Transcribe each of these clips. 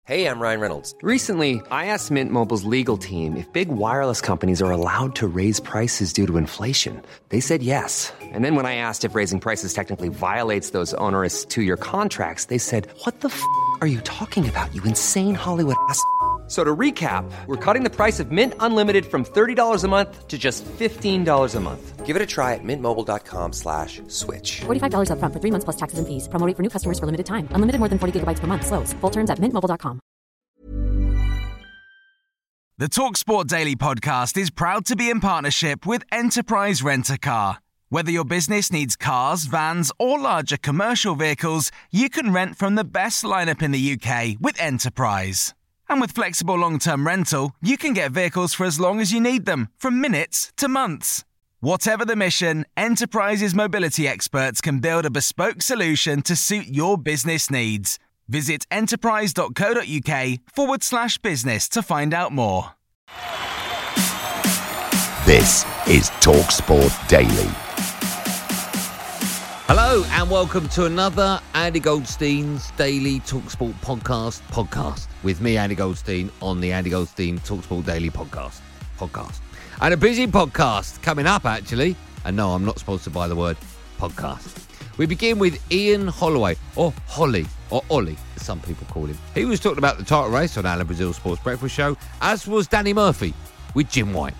Hey, I'm Ryan Reynolds. Recently, I asked Mint Mobile's legal team if big wireless companies are allowed to raise prices due to inflation. They said yes. And then when I asked if raising prices technically violates those onerous two-year contracts, they said, "What the f*** are you talking about, you insane Hollywood ass?" So to recap, we're cutting the price of Mint Unlimited from $30 a month to just $15 a month. Give it a try at mintmobile.com/switch. $45 up front for 3 months plus taxes and fees. Promo rate for new customers for limited time. Unlimited more than 40 gigabytes per month. Slows full terms at mintmobile.com. The TalkSport Daily podcast is proud to be in partnership with Enterprise Rent-A-Car. Whether your business needs cars, vans or larger commercial vehicles, you can rent from the best lineup in the UK with Enterprise. And with flexible long-term rental, you can get vehicles for as long as you need them, from minutes to months. Whatever the mission, Enterprise's mobility experts can build a bespoke solution to suit your business needs. Visit enterprise.co.uk/business to find out more. This is TalkSport Daily. Hello and welcome to another Andy Goldstein's Daily TalkSport podcast with me, Andy Goldstein, on the Andy Goldstein TalkSport Daily podcast. And a busy podcast coming up, actually. And no, I'm not sponsored by the word podcast. We begin with Ian Holloway, or Holly, or Ollie, as some people call him. He was talking about the title race on Alan Brazil's Sports Breakfast Show, as was Danny Murphy with Jim White.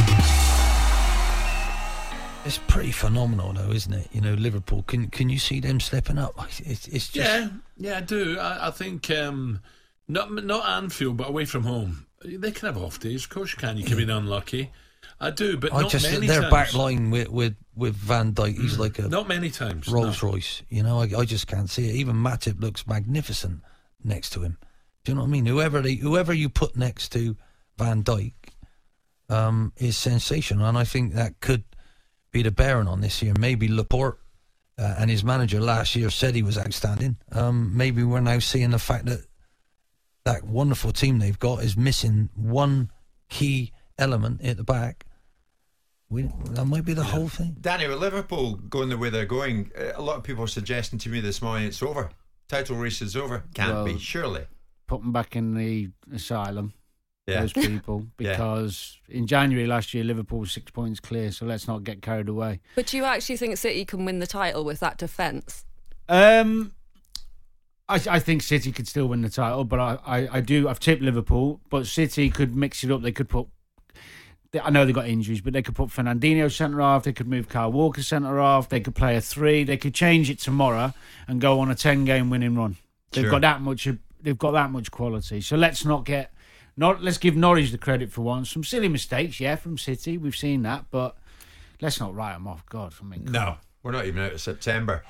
It's pretty phenomenal, though, isn't it? You know, Liverpool. Can you see them stepping up? It's just yeah, I do. I think not Anfield, but away from home, they can have off days. Of course, you can. You can be unlucky. I do, but not many their times. back line with Van Dijk, he's like a not many times Rolls Royce. You know, I just can't see it. Even Matip looks magnificent next to him. Do you know what I mean? Whoever you put next to Van Dijk is sensational, and I think that could be the bearing on this year. Maybe Laporte and his manager last year said he was outstanding. Maybe we're now seeing the fact that wonderful team they've got is missing one key element at the back. That might be the whole thing. Danny, with Liverpool going the way they're going, a lot of people are suggesting to me this morning it's over. Title race is over. Can't be, surely. Put them back in the asylum. Those people, because in January last year Liverpool was 6 points clear, so let's not get carried away. But do you actually think City can win the title with that defence? I think City could still win the title, but I do. I've tipped Liverpool, but City could mix it up. They could put. I know they've got injuries, but they could put Fernandinho centre half. They could move Kyle Walker centre half. They could play a 3. They could change it tomorrow and go on a 10-game winning run. They've got that much. They've got that much quality. So let's not get. Let's give Norwich the credit for once. Some silly mistakes, from City. We've seen that, but let's not write them off. God, no, we're not even out of September.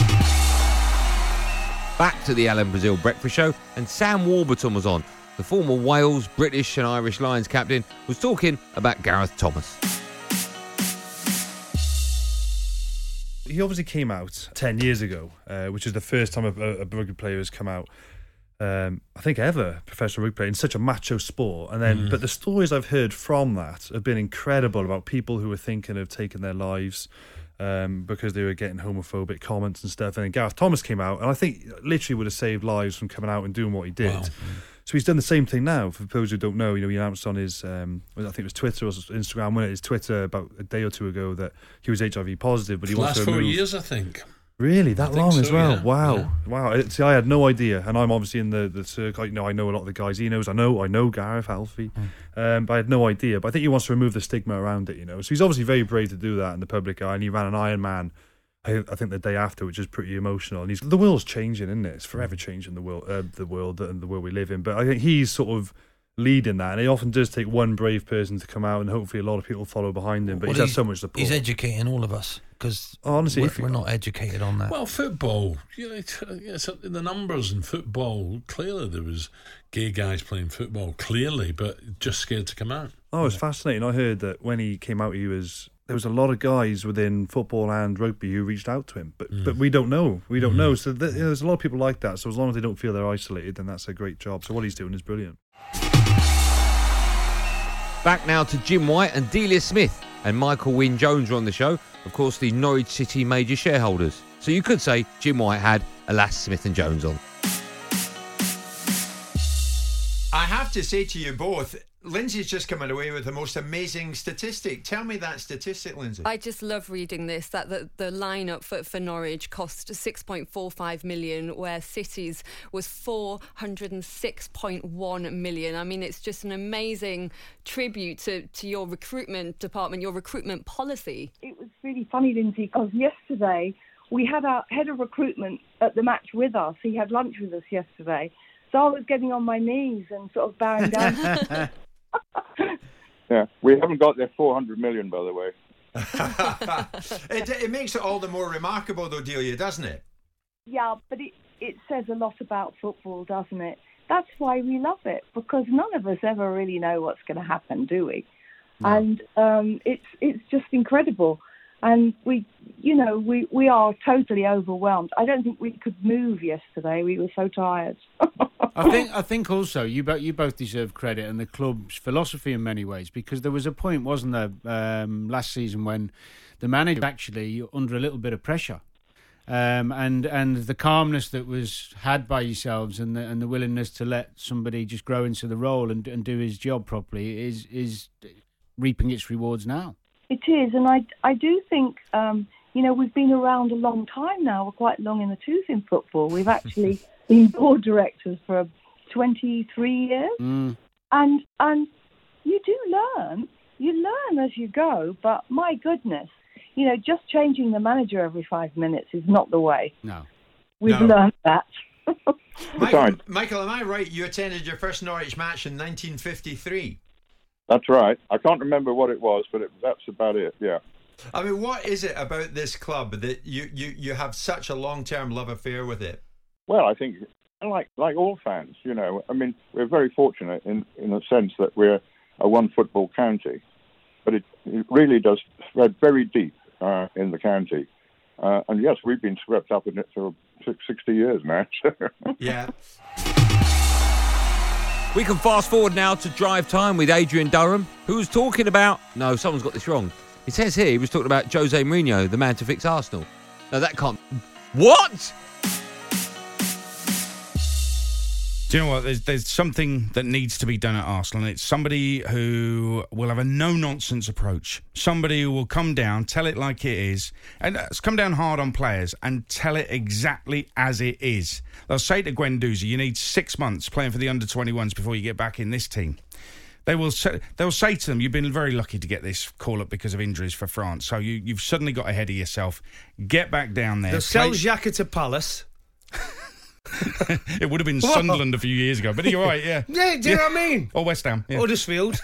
Back to the Alan Brazil Breakfast Show, and Sam Warburton was on. The former Wales, British and Irish Lions captain was talking about Gareth Thomas. He obviously came out 10 years ago, which is the first time a rugby player has come out, I think ever, professional rugby player, in such a macho sport. And then, but the stories I've heard from that have been incredible about people who were thinking of taking their lives because they were getting homophobic comments and stuff. And then Gareth Thomas came out, and I think literally would have saved lives from coming out and doing what he did. Wow. So he's done the same thing now. For those who don't know, he announced on his, I think it was Twitter or Instagram, when it was Twitter about a day or two ago, that he was HIV positive, but he wants to remove. Last 4 years, I think. Really, that long as well? Yeah. Wow. See, I had no idea, and I'm obviously in the circle. I know a lot of the guys he knows. I know Gareth, Alfie, but I had no idea. But I think he wants to remove the stigma around it. So he's obviously very brave to do that in the public eye, and he ran an Ironman, I think the day after, which is pretty emotional. And the world's changing, isn't it? It's forever changing the world and the world we live in. But I think he's sort of leading that, and it often does take one brave person to come out, and hopefully a lot of people follow behind him. But he's had so much support. He's educating all of us, because honestly, we're not educated on that. Well, football, so in the numbers in football, clearly there was gay guys playing football, clearly, but just scared to come out. Oh, it's fascinating. I heard that when he came out, there was a lot of guys within football and rugby who reached out to him, but we don't know. We don't know. So there's a lot of people like that. So as long as they don't feel they're isolated, then that's a great job. So what he's doing is brilliant. Back now to Jim White and Delia Smith and Michael Wynne-Jones are on the show. Of course, the Norwich City major shareholders. So you could say Jim White had Alas Smith and Jones on. I have to say to you both, Lindsay's just coming away with the most amazing statistic. Tell me that statistic, Lindsay. I just love reading this, that the lineup for Norwich cost 6.45 million, where City's was 406.1 million. I mean, it's just an amazing tribute to your recruitment department, your recruitment policy. It was really funny, Lindsay, because yesterday we had our head of recruitment at the match with us. He had lunch with us yesterday. So I was getting on my knees and sort of bowing down. Yeah, we haven't got their 400 million, by the way. It makes it all the more remarkable, though, Delia, doesn't it? Yeah, but it says a lot about football, doesn't it? That's why we love it, because none of us ever really know what's going to happen, do we? No. And it's just incredible. And we are totally overwhelmed. I don't think we could move yesterday. We were so tired. I think also you both deserve credit and the club's philosophy in many ways, because there was a point, wasn't there, last season when the manager was actually under a little bit of pressure, and the calmness that was had by yourselves and the willingness to let somebody just grow into the role and do his job properly is reaping its rewards now. It is, and I do think, we've been around a long time now. We're quite long in the tooth in football. We've actually been board directors for 23 years. And you do learn. You learn as you go, but my goodness, just changing the manager every 5 minutes is not the way. No. We've learned that. Michael, am I right? You attended your first Norwich match in 1953. That's right. I can't remember what it was, but that's about it, yeah. I mean, what is it about this club that you have such a long-term love affair with it? Well, I think, like all fans, I mean, we're very fortunate in the sense that we're a one-football county, but it really does spread very deep in the county. And yes, we've been swept up in it for 60 years now. Yeah. We can fast forward now to Drive Time with Adrian Durham, who was talking about... No, someone's got this wrong. It says here he was talking about Jose Mourinho, the man to fix Arsenal. No, that can't... What? Do you know what? There's something that needs to be done at Arsenal, and it's somebody who will have a no-nonsense approach. Somebody who will come down, tell it like it is, and come down hard on players and tell it exactly as it is. They'll say to Guendouzi, you need 6 months playing for the under-21s before you get back in this team. They'll say to them, you've been very lucky to get this call-up because of injuries for France, so you've suddenly got ahead of yourself. Get back down there. They'll sell Xhaka to Palace. It would have been Sunderland a few years ago, but you're right, yeah. Yeah, do you know what I mean? Or West Ham. Yeah. Huddersfield.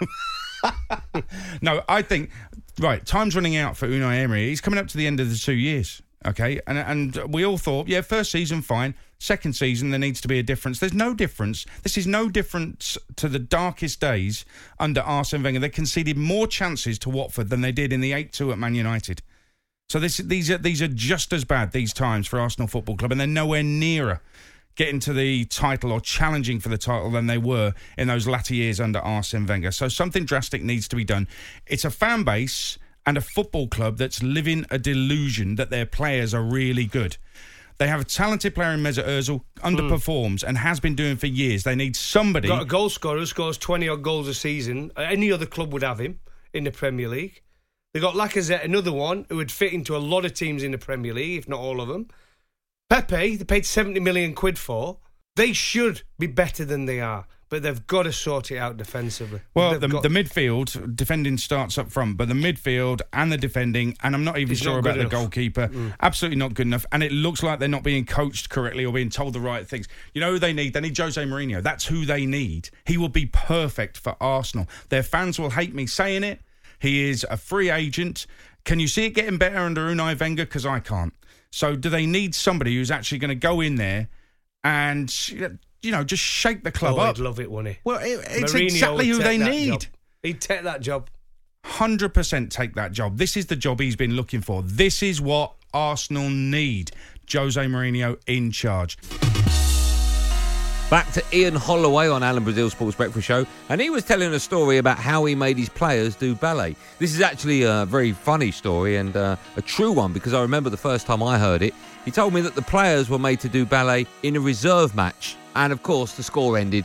No, I think, right, time's running out for Unai Emery. He's coming up to the end of the 2 years, okay? And we all thought, yeah, first season, fine. Second season, there needs to be a difference. There's no difference. This is no difference to the darkest days under Arsene Wenger. They conceded more chances to Watford than they did in the 8-2 at Man United. So these are just as bad, these times, for Arsenal Football Club, and they're nowhere nearer getting to the title or challenging for the title than they were in those latter years under Arsene Wenger. So something drastic needs to be done. It's a fan base and a football club that's living a delusion that their players are really good. They have a talented player in Mesut Ozil, underperforms and has been doing for years. They need somebody... Got a goal scorer who scores 20-odd goals a season. Any other club would have him in the Premier League. They got Lacazette, another one, who would fit into a lot of teams in the Premier League, if not all of them. Pepe, they paid 70 million quid for. They should be better than they are, but they've got to sort it out defensively. Well, the midfield, defending starts up front, but the midfield and the defending, and I'm not even sure about the goalkeeper, absolutely not good enough, and it looks like they're not being coached correctly or being told the right things. You know who they need? They need Jose Mourinho. That's who they need. He will be perfect for Arsenal. Their fans will hate me saying it. He is a free agent. Can you see it getting better under Unai Wenger? Because I can't. So do they need somebody who's actually going to go in there and, just shake the club up? He'd love it, wouldn't he? Well, it's exactly who they need. Job. He'd take that job. 100% take that job. This is the job he's been looking for. This is what Arsenal need. Jose Mourinho in charge. Back to Ian Holloway on Alan Brazil Sports Breakfast Show, and he was telling a story about how he made his players do ballet. This is actually a very funny story and a true one, because I remember the first time I heard it. He told me that the players were made to do ballet in a reserve match, and of course the score ended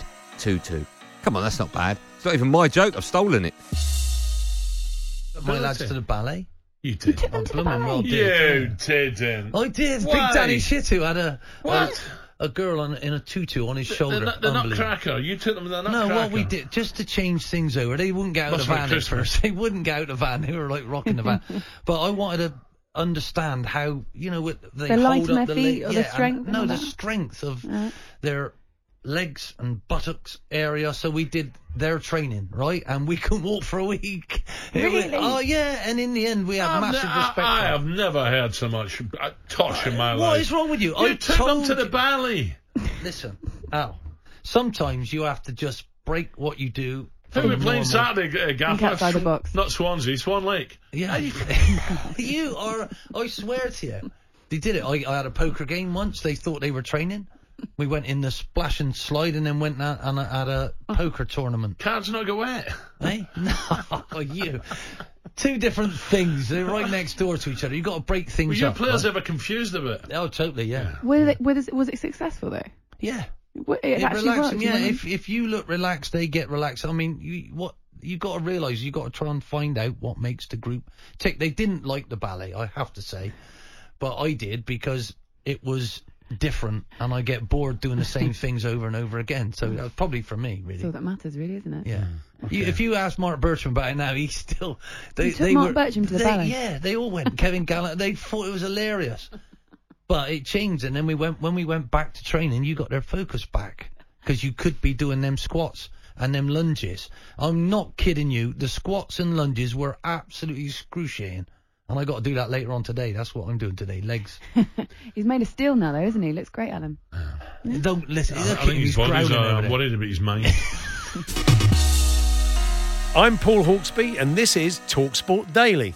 tutu. Come on, that's not bad. It's not even my joke. I've stolen it. My lads to the ballet. You did. I'm blooming well You did. didn't. I did. Why? Big Danny Shitu had What? a girl in a tutu on his shoulder. The Unbelievable. Nutcracker. You took them to the Nutcracker. No, what we did, just to change things over, they wouldn't get out Must of the be van at Christmas. first. They wouldn't get out of the van. They were like rocking the van. But I wanted to understand how, they The light hold on up their the feet leg. or the strength and No, all the that? strength of their legs and buttocks area. So we did their training, right? And we couldn't walk for a week. Really? Oh, yeah. And in the end, we had massive respect for I it. have never heard so much tosh in my life. What is wrong with you? You I took them told to the you- ballet. Listen, Al, sometimes you have to just break what you do. Who were we from playing normal. Saturday, Gaffer? Think outside the box. Not Swansea, Swan Lake. Yeah. You are, I swear to you. They did it. I had a poker game once. They thought they were training. We went in the splash and slide and then went out and had a poker tournament. Cards not go wet. Eh? No, you. Two different things. They're right next door to each other. You've got to break things Were your up. players right? ever confused a bit? Oh, totally, yeah. Was it successful though? Yeah. It actually relaxed worked. them, yeah. didn't it? If you look relaxed, they get relaxed. I mean, you got to realise you got to try and find out what makes the group tick. They didn't like the ballet, I have to say, but I did because it was different, and I get bored doing the same things over and over again. So that was probably for me, really. That's all that matters, really, isn't it? Yeah. If you ask Mark Bertram about it now, he's still. You took Mark Bertram to the ballet? Yeah, they all went. Kevin Gallant. They thought it was hilarious. But it changed, and then when we went back to training, you got their focus back because you could be doing them squats and them lunges. I'm not kidding you. The squats and lunges were absolutely excruciating, and I got to do that later on today. That's what I'm doing today. Legs. He's made of steel now, though, isn't he? Looks great, Adam. Don't listen. I think his body's I'm worried about his mind. I'm Paul Hawksby, and this is TalkSport Daily.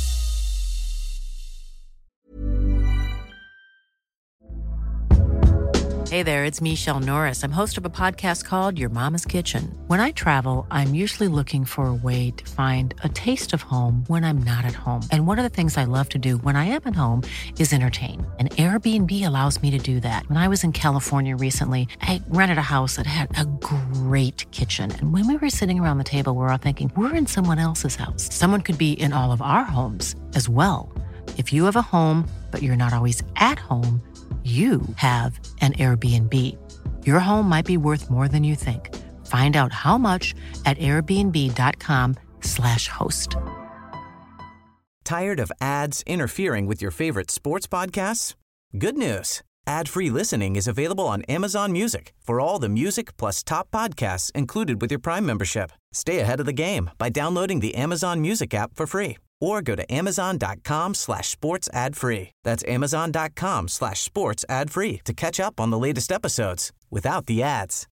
Hey there, it's Michelle Norris. I'm host of a podcast called Your Mama's Kitchen. When I travel, I'm usually looking for a way to find a taste of home when I'm not at home. And one of the things I love to do when I am at home is entertain. And Airbnb allows me to do that. When I was in California recently, I rented a house that had a great kitchen. And when we were sitting around the table, we were all thinking, we're in someone else's house. Someone could be in all of our homes as well. If you have a home, but you're not always at home, you have an Airbnb. Your home might be worth more than you think. Find out how much at airbnb.com/host. Tired of ads interfering with your favorite sports podcasts? Good news. Ad-free listening is available on Amazon Music for all the music plus top podcasts included with your Prime membership. Stay ahead of the game by downloading the Amazon Music app for free or go to amazon.com/sports ad free. That's amazon.com/sports ad free to catch up on the latest episodes without the ads.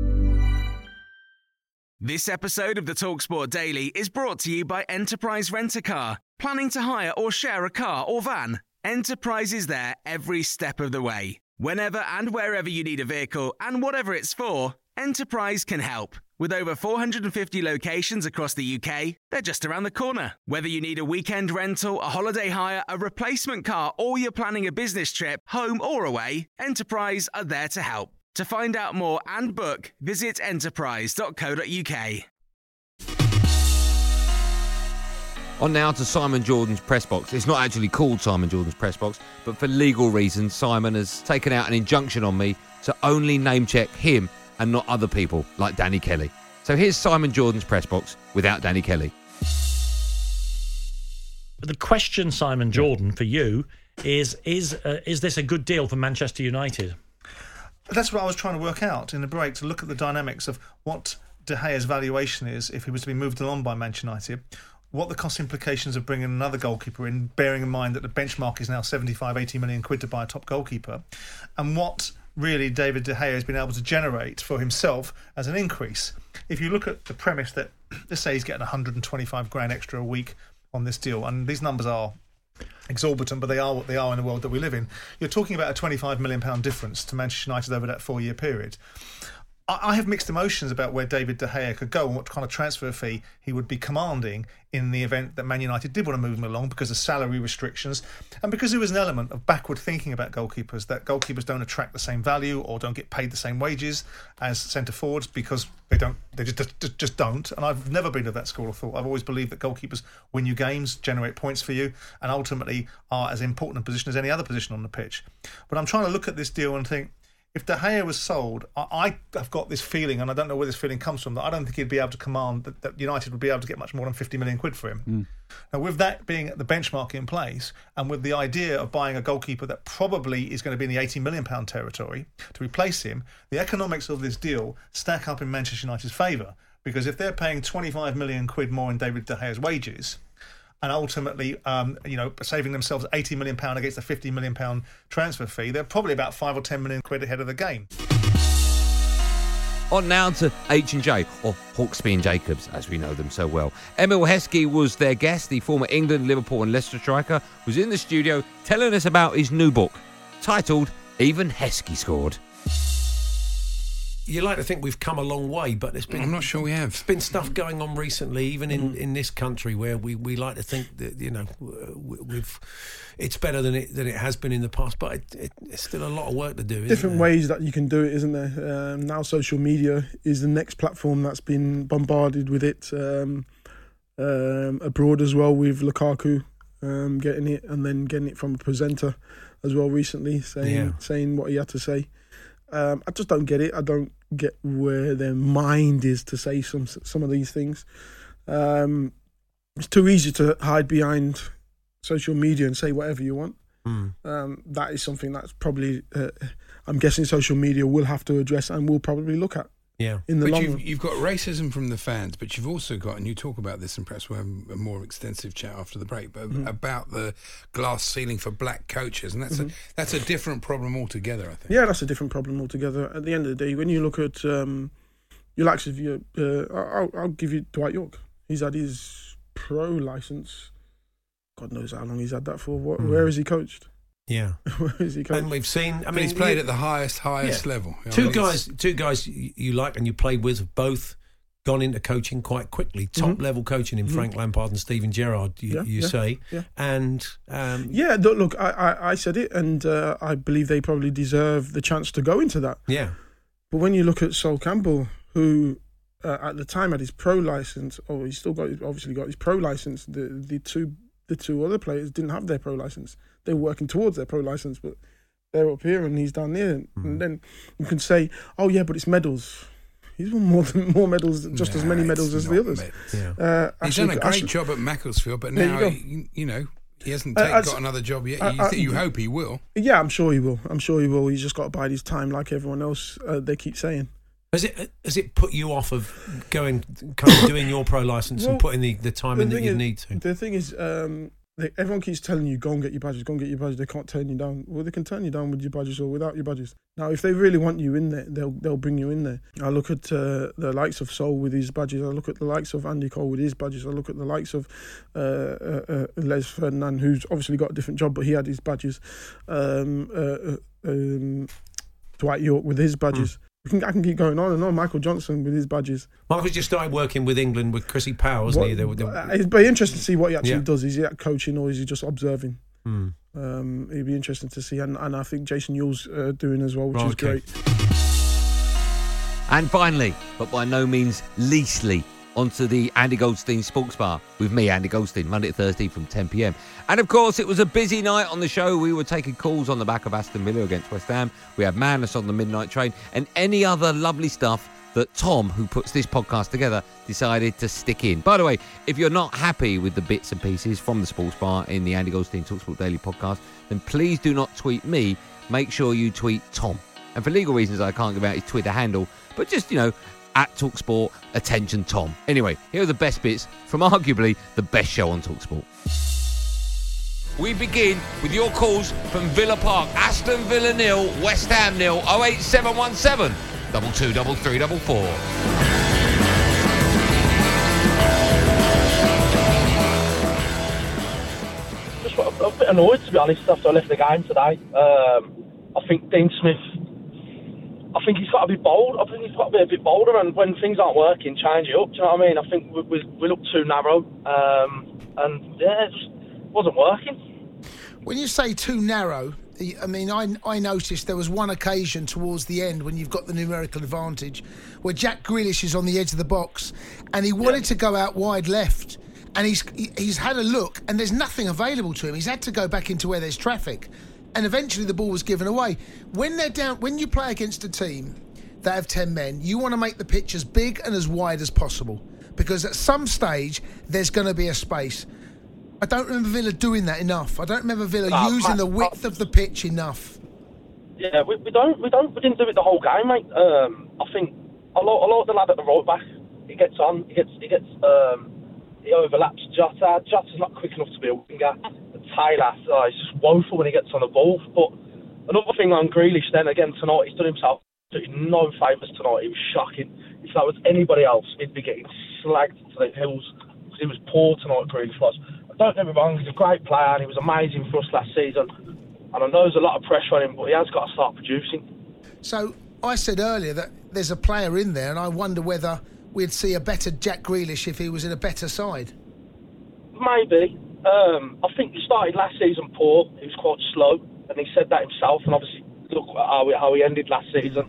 This episode of the TalkSport Daily is brought to you by Enterprise Rent-A-Car. Planning to hire or share a car or van? Enterprise is there every step of the way. Whenever and wherever you need a vehicle and whatever it's for, Enterprise can help. With over 450 locations across the UK, they're just around the corner. Whether you need a weekend rental, a holiday hire, a replacement car, or you're planning a business trip, home or away, Enterprise are there to help. To find out more and book, visit enterprise.co.uk. On now to Simon Jordan's press box. It's not actually called Simon Jordan's press box, but for legal reasons, Simon has taken out an injunction on me to only name check him and not other people like Danny Kelly. So here's Simon Jordan's press box without Danny Kelly. The question, Simon Jordan, for you is this a good deal for Manchester United? That's what I was trying to work out in the break, to look at the dynamics of what De Gea's valuation is if he was to be moved along by Manchester United, what the cost implications of bringing another goalkeeper in, bearing in mind that the benchmark is now 75-80 million quid to buy a top goalkeeper, and what really David De Gea has been able to generate for himself as an increase. If you look at the premise that, let's say he's getting 125 grand extra a week on this deal, and these numbers are exorbitant, but they are what they are in the world that we live in, you're talking about a £25 million difference to Manchester United over that 4-year period. I have mixed emotions about where David De Gea could go and what kind of transfer fee he would be commanding in the event that Man United did want to move him along because of salary restrictions and because there was an element of backward thinking about goalkeepers, that goalkeepers don't attract the same value or don't get paid the same wages as centre forwards because they just don't. And I've never been of that school of thought. I've always believed that goalkeepers win you games, generate points for you, and ultimately are as important a position as any other position on the pitch. But I'm trying to look at this deal and think, if De Gea was sold, I have got this feeling, and I don't know where this feeling comes from, that I don't think he'd be able to command, that United would be able to get much more than 50 million quid for him. Now, with that being the benchmark in place, and with the idea of buying a goalkeeper that probably is going to be in the £80 million territory to replace him, the economics of this deal stack up in Manchester United's favour. Because if they're paying 25 million quid more in David De Gea's wages, and ultimately, saving themselves £80 million against a £50 million transfer fee, they're probably about 5 or 10 million quid ahead of the game. On now to H&J, or Hawksbee and Jacobs, as we know them so well. Emil Heskey was their guest. The former England, Liverpool and Leicester striker was in the studio telling us about his new book, titled Even Heskey Scored. You like to think we've come a long way, but I'm not sure we have. There's been stuff going on recently, even in this country, where we like to think that it's better than it has been in the past, but it's still a lot of work to do. Different ways that you can do it, isn't there? Now social media is the next platform that's been bombarded with it. Abroad as well, with Lukaku getting it, and then getting it from a presenter as well recently, saying what he had to say. I just don't get it. I don't get where their mind is to say some of these things. It's too easy to hide behind social media and say whatever you want. That is something that's probably, I'm guessing social media will have to address and will probably look at. Yeah, in the long run. You've got racism from the fans, but you've also got, and you talk about this, and perhaps we'll have a more extensive chat after the break, but about the glass ceiling for black coaches, and that's a different problem altogether, I think. Yeah, that's a different problem altogether. At the end of the day, when you look at your likes of I'll give you Dwight York. He's had his pro license. God knows how long he's had that for. Where has he coached? Yeah, and we've seen. I mean, he's played at the highest level. Two guys you like and you played with have both gone into coaching quite quickly. Top level coaching in Frank Lampard and Steven Gerrard. You say, and look, I said it, and I believe they probably deserve the chance to go into that. Yeah, but when you look at Sol Campbell, who at the time had his pro license, or he's still obviously got his pro license. The two other players didn't have their pro license. They were working towards their pro license, but they're up here and he's down there. And then you can say, "Oh yeah, but it's medals." He's won more medals, just as many medals as the others. He's done a great job at Macclesfield, but now he hasn't got another job yet. You hope he will. Yeah, I'm sure he will. He's just got to bide his time, like everyone else. They keep saying. Has it put you off of doing your pro license and putting the time in that you need to? The thing is, everyone keeps telling you, go and get your badges, go and get your badges. They can't turn you down. Well, they can turn you down with your badges or without your badges. Now, if they really want you in there, they'll bring you in there. I look at the likes of Sol with his badges. I look at the likes of Andy Cole with his badges. I look at the likes of Les Ferdinand, who's obviously got a different job, but he had his badges. Dwight York with his badges. I can keep going on and on. Michael Johnson with his badges. Michael's just started working with England with Chrissy Powell, hasn't he? It'd be interesting to see what he actually does. Is he coaching or is he just observing? It'd be interesting to see. And I think Jason Yule's doing as well, which is great. And finally, but by no means leastly, onto the Andy Goldstein Sports Bar with me, Andy Goldstein, Monday to Thursday from 10 p.m. And of course, it was a busy night on the show. We were taking calls on the back of Aston Villa against West Ham. We had Madness on the Midnight Train and any other lovely stuff that Tom, who puts this podcast together, decided to stick in. By the way, if you're not happy with the bits and pieces from the Sports Bar in the Andy Goldstein TalkSport Daily podcast, then please do not tweet me. Make sure you tweet Tom. And for legal reasons, I can't give out his Twitter handle, but just, at TalkSport, attention Tom. Anyway, here are the best bits from arguably the best show on TalkSport. We begin with your calls from Villa Park. Aston Villa 0, West Ham 0, 08717 223344. Just a bit annoyed, to be honest, after I left the game today. I think Dean Smith I think he's got to be bold. I think he's got to be a bit bolder, and when things aren't working, change it up. Do you know what I mean? I think we look too narrow, and yeah, it just wasn't working. When you say too narrow, I mean, I noticed there was one occasion towards the end when you've got the numerical advantage where Jack Grealish is on the edge of the box and he wanted to go out wide left, and he's had a look and there's nothing available to him. He's had to go back into where there's traffic, and eventually the ball was given away. When they're down, when you play against a team that have 10 men, you want to make the pitch as big and as wide as possible, because at some stage there's going to be a space. I don't remember Villa doing that enough. I don't remember Villa using the width of the pitch enough. Yeah, we didn't do it the whole game, mate. I think a lot of the lad at the right back, he gets on, he overlaps Jota. Jota's not quick enough to be a winger. Taylor, he's just woeful when he gets on the ball. But another thing on Grealish, then again tonight, he's done himself no favours tonight. He was shocking. If that was anybody else, he'd be getting slagged to the hills, because he was poor tonight. Grealish was. Don't get me wrong, he's a great player and he was amazing for us last season, and I know there's a lot of pressure on him, but he has got to start producing. So I said earlier that there's a player in there, and I wonder whether we'd see a better Jack Grealish if he was in a better side. Maybe. I think he started last season poor. He was quite slow, and he said that himself, and obviously look at how he ended last season.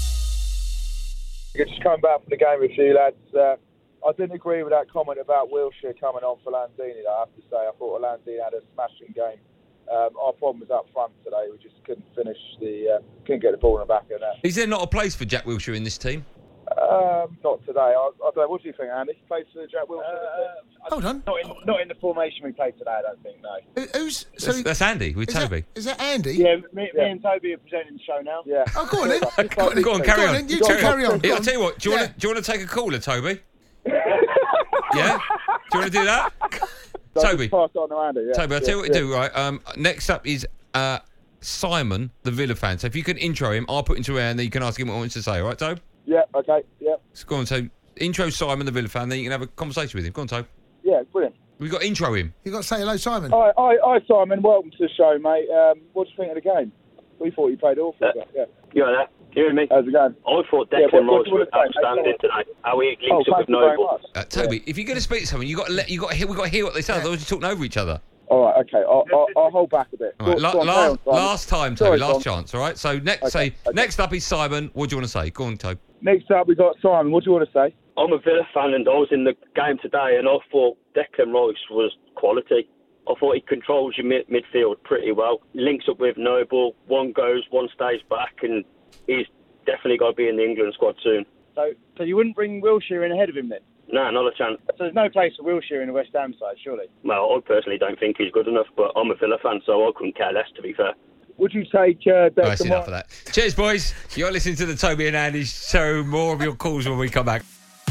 Just coming back from the game with you lads, I didn't agree with that comment about Wilshere coming on for Lanzini, I have to say. I thought Lanzini had a smashing game. Our problem was up front today. We just couldn't couldn't get the ball in the back of that. Is there not a place for Jack Wilshere in this team? Not today. I don't know. What do you think, Andy? Place for Jack Wilshere? Hold on. Not in the formation we played today, I don't think, no. That's Andy with Toby. Is that Andy? Yeah, me and Toby are presenting the show now. Yeah. Oh, go on then. Go on, carry on. You two carry on. I'll tell you what, do you want to take a caller, Toby? Yeah? Do you want to do that? Toby. Pass on to Andy, yeah. Toby, I'll tell you what you do, right? Next up is Simon, the Villa fan. So if you can intro him, I'll put into air and then you can ask him what he wants to say, all right, Toby? Yeah, okay, yeah. So go on, so intro Simon, the Villa fan, then you can have a conversation with him. Go on, Toby. Yeah, brilliant. We've got to intro him. You've got to say hello, Simon. Hi, Simon. Welcome to the show, mate. What do you think of the game? We thought you played awful. Yeah. You know that? You hear me? How's it going? I thought Declan Rice was outstanding today. How he links up with Noble. Toby, if you're going to speak to someone, we've got to hear what they say. Otherwise, you're talking over each other. All right, okay. I'll hold back a bit. All right, last time, Toby. Last chance. All right. So next up is Simon. What do you want to say? Go on, Toby. Next up, we got Simon. What do you want to say? I'm a Villa fan, and I was in the game today, and I thought Declan Rice was quality. I thought he controls your midfield pretty well. Links up with Noble. One goes, one stays back, and he's definitely got to be in the England squad soon. So you wouldn't bring Wilshere in ahead of him then? No, not a chance. So there's no place for Wilshere in the West Ham side, surely? Well, I personally don't think he's good enough, but I'm a Villa fan, so I couldn't care less, to be fair. Would you take that's enough of that. Cheers, boys. You're listening to the Toby and Andy show. More of your calls when we come back.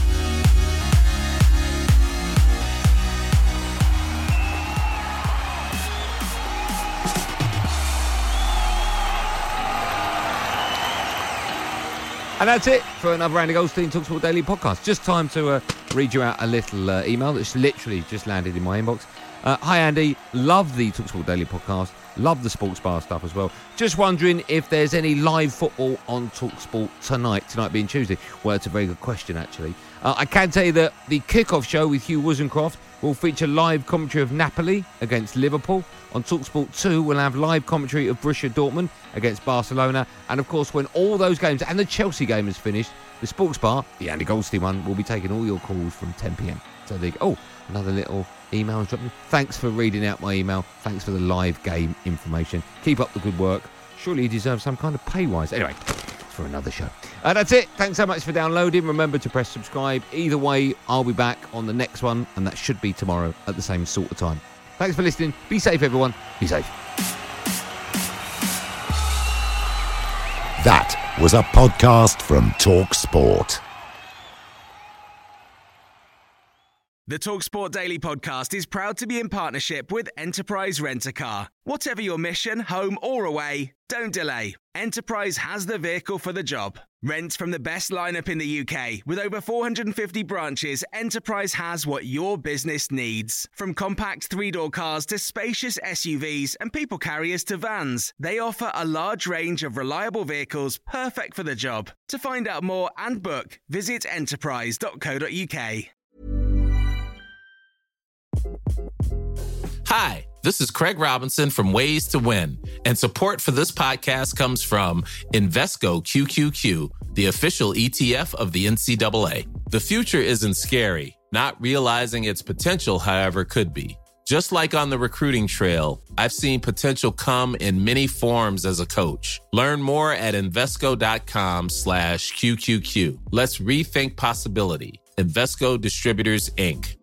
And that's it for another Andy Goldstein TalkSport Daily podcast. Just time to read you out a little email that's literally just landed in my inbox. Hi, Andy. Love the TalkSport Daily podcast. Love the sports bar stuff as well. Just wondering if there's any live football on TalkSport tonight being Tuesday. Well, it's a very good question, actually. I can tell you that the kickoff show with Hugh Wozencroft will feature live commentary of Napoli against Liverpool. On TalkSport 2, we'll have live commentary of Borussia Dortmund against Barcelona. And, of course, when all those games and the Chelsea game is finished, the sports bar, the Andy Goldstein one, will be taking all your calls from 10 p.m. So there you go. Oh, another little email dropped me. Thanks for reading out my email. Thanks for the live game information. Keep up the good work. Surely you deserve some kind of pay rise. Anyway, for another show. That's it. Thanks so much for downloading. Remember to press subscribe. Either way, I'll be back on the next one, and that should be tomorrow at the same sort of time. Thanks for listening. Be safe, everyone. Be safe. That was a podcast from TalkSport. The TalkSport Daily podcast is proud to be in partnership with Enterprise Rent-A-Car. Whatever your mission, home or away, don't delay. Enterprise has the vehicle for the job. Rent from the best lineup in the UK. With over 450 branches, Enterprise has what your business needs. From compact 3-door cars to spacious SUVs and people carriers to vans, they offer a large range of reliable vehicles perfect for the job. To find out more and book, visit enterprise.co.uk. Hi, this is Craig Robinson from Ways to Win, and support for this podcast comes from Invesco QQQ, the official ETF of the NCAA. The future isn't scary. Not realizing its potential, however, could be. Just like on the recruiting trail, I've seen potential come in many forms as a coach. Learn more at Invesco.com/QQQ. Let's rethink possibility. Invesco Distributors, Inc.